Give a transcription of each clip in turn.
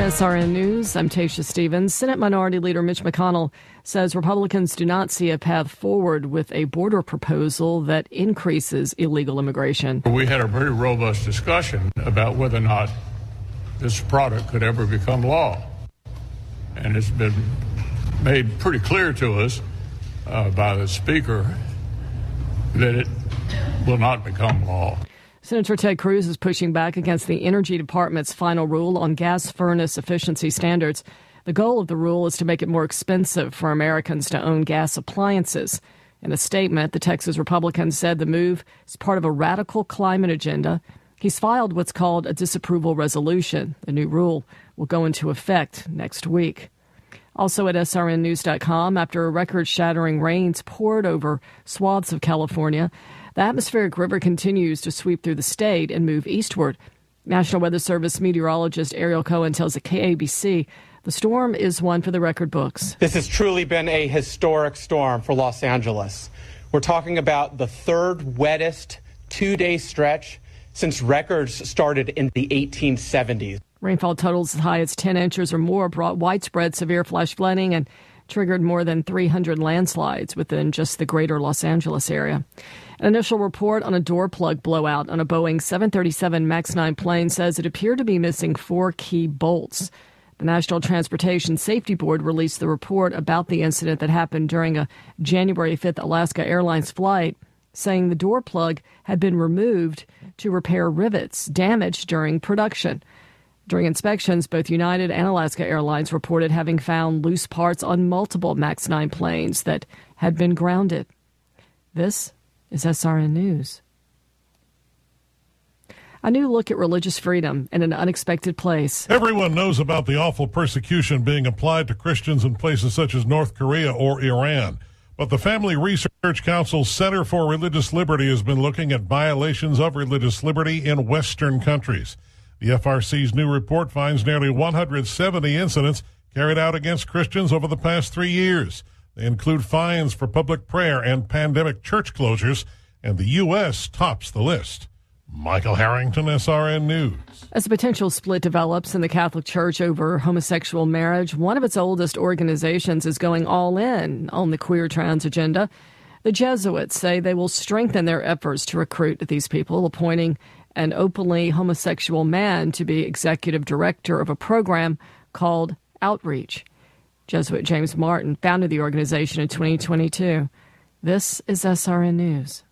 SRN News, I'm Tasha Stevens. Senate Minority Leader Mitch McConnell says Republicans do not see a path forward with a border proposal that increases illegal immigration. We had a very robust discussion about whether or not this product could ever become law. And it's been made pretty clear to us by the Speaker that it will not become law. Senator Ted Cruz is pushing back against the Energy Department's final rule on gas furnace efficiency standards. The goal of the rule is to make it more expensive for Americans to own gas appliances. In a statement, the Texas Republican said the move is part of a radical climate agenda. He's filed what's called a disapproval resolution. The new rule will go into effect next week. Also at srnnews.com, after record-shattering rains poured over swaths of California, the atmospheric river continues to sweep through the state and move eastward. National Weather Service meteorologist Ariel Cohen tells the KABC the storm is one for the record books. This has truly been a historic storm for Los Angeles. We're talking about the third wettest two-day stretch since records started in the 1870s. Rainfall totals as high as 10 inches or more brought widespread severe flash flooding and triggered more than 300 landslides within just the greater Los Angeles area. An initial report on a door plug blowout on a Boeing 737 MAX 9 plane says it appeared to be missing 4 key bolts. The National Transportation Safety Board released the report about the incident that happened during a January 5th Alaska Airlines flight, saying the door plug had been removed to repair rivets damaged during production. During inspections, both United and Alaska Airlines reported having found loose parts on multiple MAX 9 planes that had been grounded. This is SRN News. A new look at religious freedom in an unexpected place. Everyone knows about the awful persecution being applied to Christians in places such as North Korea or Iran. But the Family Research Council's Center for Religious Liberty has been looking at violations of religious liberty in Western countries. The FRC's new report finds nearly 170 incidents carried out against Christians over the past 3 years. They include fines for public prayer and pandemic church closures, and the U.S. tops the list. Michael Harrington, SRN News. As a potential split develops in the Catholic Church over homosexual marriage, one of its oldest organizations is going all in on the queer trans agenda. The Jesuits say they will strengthen their efforts to recruit these people, appointing an openly homosexual man to be executive director of a program called Outreach. Jesuit James Martin founded the organization in 2022. This is SRN News.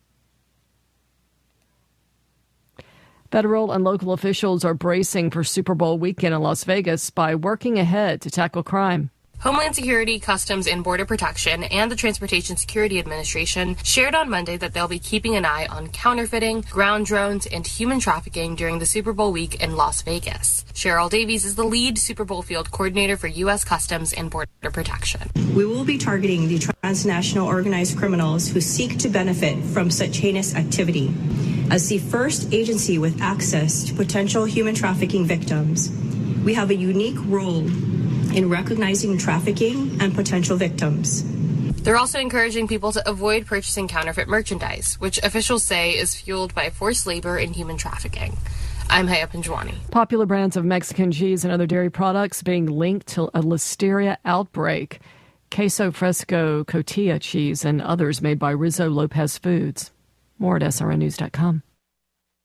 Federal and local officials are bracing for Super Bowl weekend in Las Vegas by working ahead to tackle crime. Homeland Security, Customs and Border Protection, and the Transportation Security Administration shared on Monday that they'll be keeping an eye on counterfeiting, ground drones, and human trafficking during the Super Bowl week in Las Vegas. Cheryl Davies is the lead Super Bowl field coordinator for U.S. Customs and Border Protection. We will be targeting the transnational organized criminals who seek to benefit from such heinous activity. As the first agency with access to potential human trafficking victims, we have a unique role in recognizing trafficking and potential victims. They're also encouraging people to avoid purchasing counterfeit merchandise, which officials say is fueled by forced labor and human trafficking. I'm Haya Panjwani. Popular brands of Mexican cheese and other dairy products being linked to a listeria outbreak. Queso Fresco Cotija cheese and others made by Rizzo Lopez Foods. More at srnnews.com.